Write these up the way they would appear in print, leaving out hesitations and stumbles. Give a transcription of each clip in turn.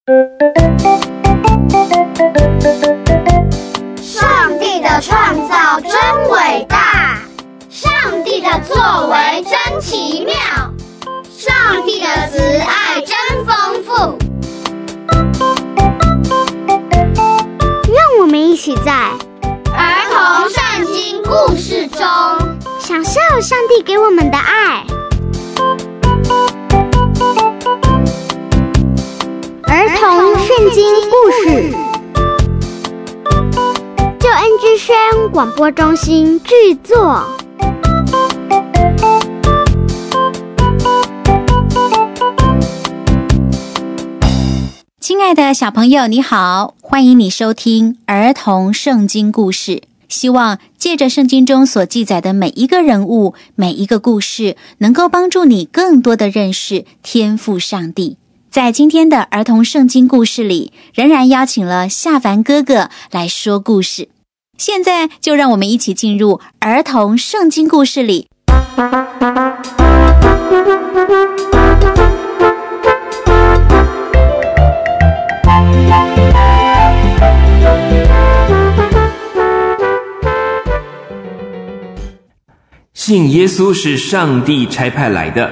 上帝的创造真伟大，上帝的作为真奇妙，上帝的慈爱真丰富。 让我们一起在儿童圣经故事中享受上帝给我们的爱。儿童圣经故事，救恩之声广播中心制作。 亲爱的小朋友，你好，欢迎你收听儿童圣经故事。希望借着圣经中所记载的每一个人物、每一个故事，能够帮助你更多的认识天父上帝。在今天的儿童圣经故事里，仍然邀请了夏凡哥哥来说故事。现在就让我们一起进入儿童圣经故事里。 信耶稣是上帝差派来的。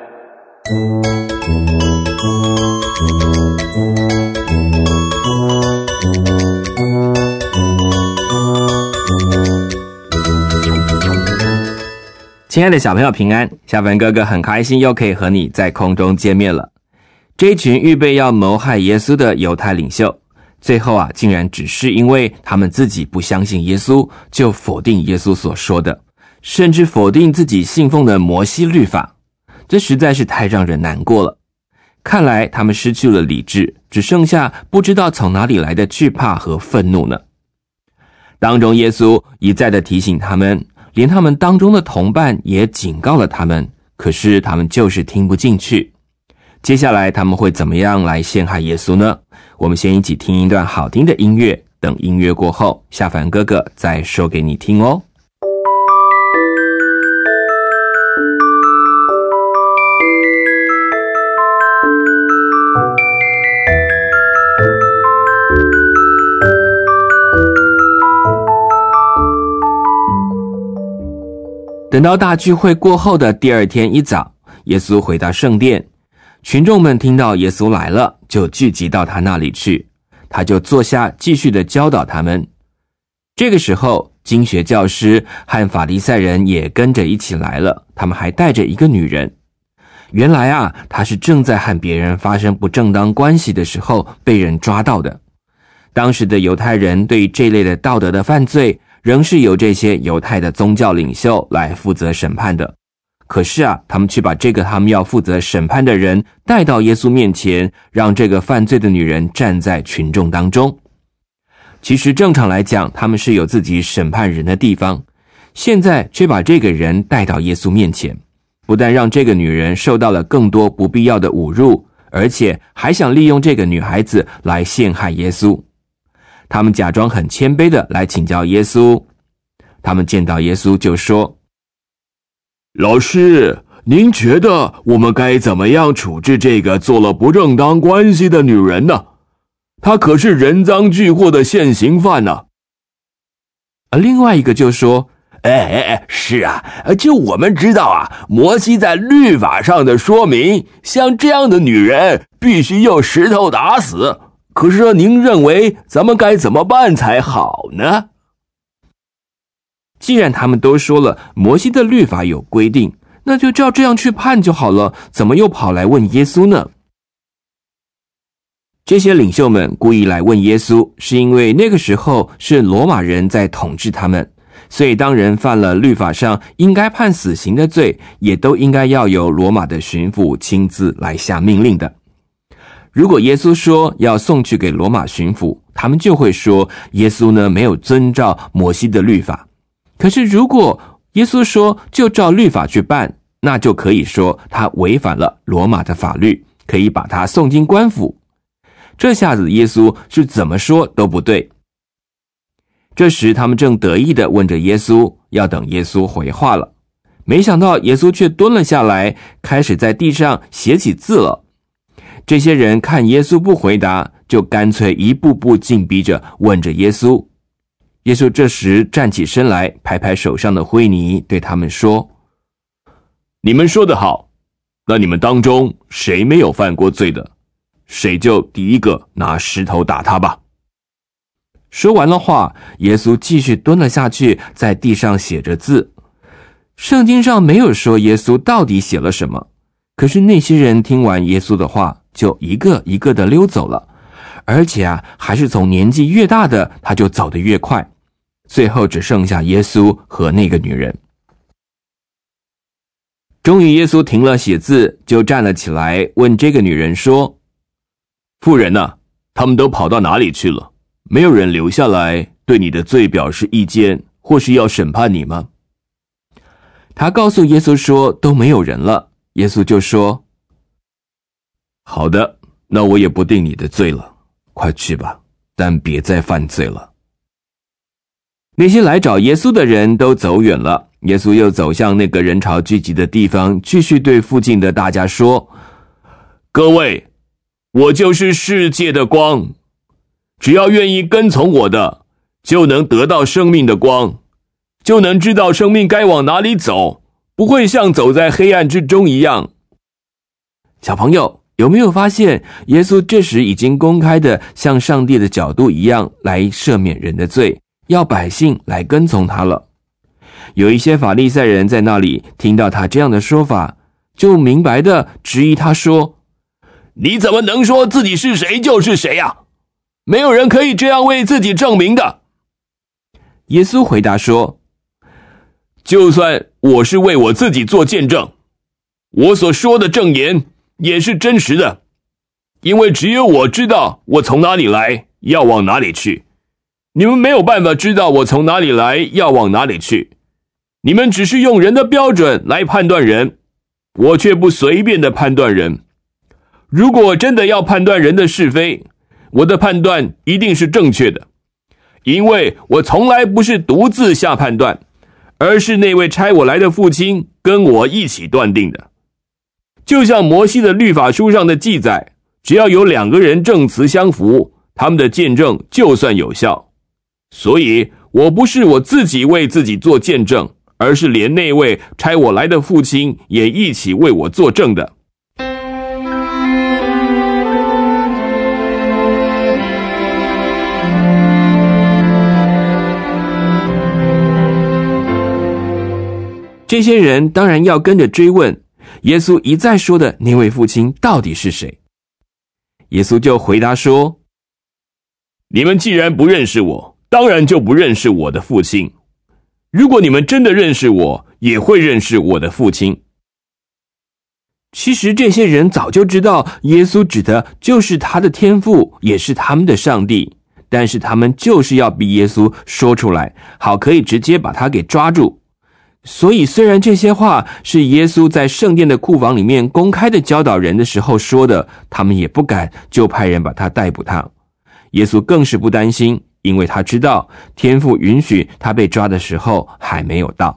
亲爱的小朋友平安，夏凡哥哥很开心又可以和你在空中见面了。这一群预备要谋害耶稣的犹太领袖，最后竟然只是因为他们自己不相信耶稣，就否定耶稣所说的，甚至否定自己信奉的摩西律法，这实在是太让人难过了。看来他们失去了理智，只剩下不知道从哪里来的惧怕和愤怒呢。当中耶稣一再的提醒他们，连他们当中的同伴也警告了他们，可是他们就是听不进去。接下来他们会怎么样来陷害耶稣呢？我们先一起听一段好听的音乐，等音乐过后，夏凡哥哥再说给你听哦。等到大聚会过后的第二天一早，耶稣回到圣殿，群众们听到耶稣来了，就聚集到他那里去，他就坐下继续的教导他们。这个时候，经学教师和法利赛人也跟着一起来了，他们还带着一个女人。原来她是正在和别人发生不正当关系的时候被人抓到的。当时的犹太人对于这类的道德的犯罪，仍是由这些犹太的宗教领袖来负责审判的。可是他们却把这个他们要负责审判的人带到耶稣面前，让这个犯罪的女人站在群众当中。其实正常来讲，他们是有自己审判人的地方，现在却把这个人带到耶稣面前，不但让这个女人受到了更多不必要的侮辱，而且还想利用这个女孩子来陷害耶稣。他们假装很谦卑的来请教耶稣，他们见到耶稣就说：老师，您觉得我们该怎么样处置这个做了不正当关系的女人呢？她可是人赃俱获的现行犯呢。另外一个就说：是就我们知道摩西在律法上的说明，像这样的女人必须用石头打死。可是您认为咱们该怎么办才好呢？既然他们都说了摩西的律法有规定，那就照这样去判就好了，怎么又跑来问耶稣呢？这些领袖们故意来问耶稣，是因为那个时候是罗马人在统治他们，所以当人犯了律法上应该判死刑的罪，也都应该要由罗马的巡抚亲自来下命令的。如果耶稣说要送去给罗马巡抚，他们就会说耶稣呢没有遵照摩西的律法。可是如果耶稣说就照律法去办，那就可以说他违反了罗马的法律，可以把他送进官府。这下子耶稣是怎么说都不对。这时他们正得意地问着耶稣，要等耶稣回话了。没想到耶稣却蹲了下来，开始在地上写起字了。 这些人看耶稣不回答，就干脆一步步紧逼着问着耶稣。耶稣这时站起身来，拍拍手上的灰泥，对他们说：你们说得好，那你们当中谁没有犯过罪的，谁就第一个拿石头打他吧。说完了话，耶稣继续蹲了下去，在地上写着字。圣经上没有说耶稣到底写了什么，可是那些人听完耶稣的话，就一个一个的溜走了，而且还是从年纪越大的他就走得越快，最后只剩下耶稣和那个女人。终于耶稣停了写字，就站了起来，问这个女人说：妇人啊，他们都跑到哪里去了？没有人留下来对你的罪表示意见，或是要审判你吗？他告诉耶稣说都没有人了。耶稣就说：好的，那我也不定你的罪了，快去吧，但别再犯罪了。那些来找耶稣的人都走远了，耶稣又走向那个人潮聚集的地方，继续对附近的大家说：各位，我就是世界的光，只要愿意跟从我的，就能得到生命的光，就能知道生命该往哪里走，不会像走在黑暗之中一样。小朋友，有没有发现耶稣这时已经公开的像上帝的角度一样来赦免人的罪，要百姓来跟从他了？有一些法利赛人在那里听到他这样的说法，就明白的质疑他说：你怎么能说自己是谁就是谁啊？没有人可以这样为自己证明的。耶稣回答说：就算我是为我自己做见证，我所说的证言也是真实的，因为只有我知道我从哪里来，要往哪里去。你们没有办法知道我从哪里来，要往哪里去。你们只是用人的标准来判断人，我却不随便的判断人。如果真的要判断人的是非，我的判断一定是正确的，因为我从来不是独自下判断，而是那位差我来的父亲跟我一起断定的。就像摩西的律法书上的记载，只要有2个人证词相符，他们的见证就算有效。所以我不是我自己为自己做见证，而是连那位差我来的父亲也一起为我作证的。这些人当然要跟着追问耶稣一再说的那位父亲到底是谁。耶稣就回答说：你们既然不认识我，当然就不认识我的父亲。如果你们真的认识我，也会认识我的父亲。其实这些人早就知道耶稣指的就是他的天父，也是他们的上帝，但是他们就是要逼耶稣说出来，好可以直接把他给抓住。所以虽然这些话是耶稣在圣殿的库房里面公开的教导人的时候说的，他们也不敢就派人把他逮捕他。耶稣更是不担心，因为他知道天父允许他被抓的时候还没有到。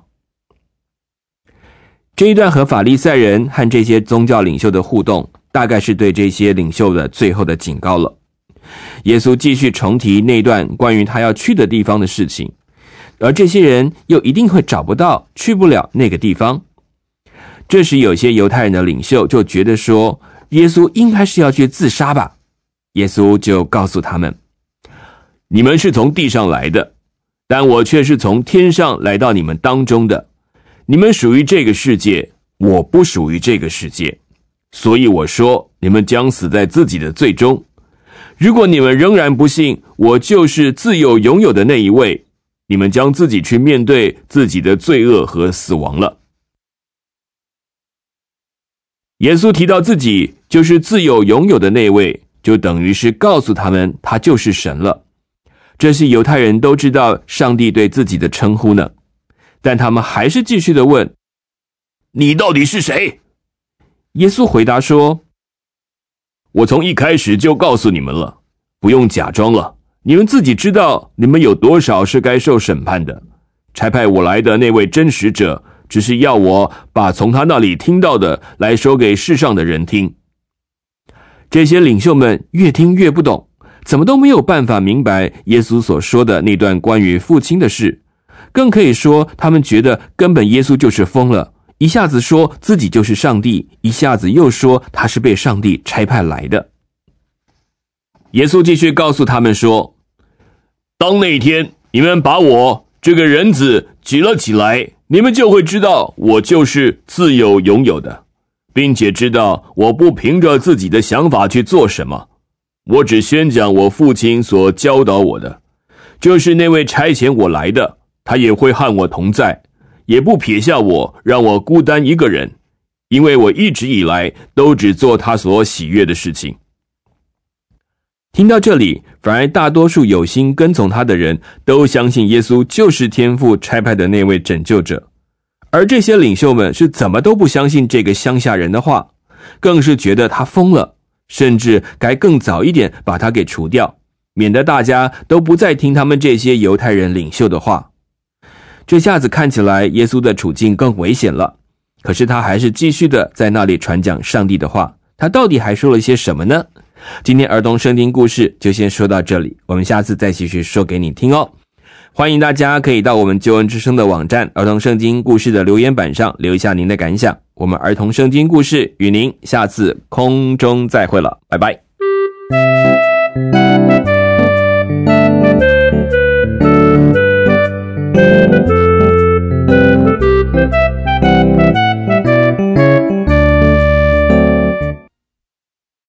这一段和法利赛人和这些宗教领袖的互动，大概是对这些领袖的最后的警告了。耶稣继续重提那段关于他要去的地方的事情，而这些人又一定会找不到，去不了那个地方。这时有些犹太人的领袖就觉得说，耶稣应该是要去自杀吧。耶稣就告诉他们：你们是从地上来的，但我却是从天上来到你们当中的。你们属于这个世界，我不属于这个世界，所以我说你们将死在自己的罪中。如果你们仍然不信我就是自有永有的那一位，你们将自己去面对自己的罪恶和死亡了。耶稣提到自己就是自有永有的那位，就等于是告诉他们他就是神了。这是犹太人都知道上帝对自己的称呼呢，但他们还是继续的问：你到底是谁？耶稣回答说：我从一开始就告诉你们了，不用假装了，你们自己知道你们有多少是该受审判的。差派我来的那位真实者，只是要我把从他那里听到的来说给世上的人听。 这些领袖们越听越不懂，怎么都没有办法明白耶稣所说的那段关于父亲的事，更可以说他们觉得根本耶稣就是疯了，一下子说自己就是上帝，一下子又说他是被上帝差派来的。耶稣继续告诉他们说，当那一天你们把我这个人子举了起来，你们就会知道我就是自有永有的，并且知道我不凭着自己的想法去做什么，我只宣讲我父亲所教导我的，就是那位差遣我来的，他也会和我同在，也不撇下我，让我孤单一个人，因为我一直以来都只做他所喜悦的事情。听到这里，反而大多数有心跟从他的人都相信耶稣就是天父差派的那位拯救者，而这些领袖们是怎么都不相信这个乡下人的话，更是觉得他疯了，甚至该更早一点把他给除掉，免得大家都不再听他们这些犹太人领袖的话。这下子看起来耶稣的处境更危险了，可是他还是继续的在那里传讲上帝的话。他到底还说了些什么呢？今天儿童圣经故事就先说到这里，我们下次再继续说给你听哦。欢迎大家可以到我们救恩之声的网站儿童圣经故事的留言板上留一下您的感想。我们儿童圣经故事与您下次空中再会了，拜拜。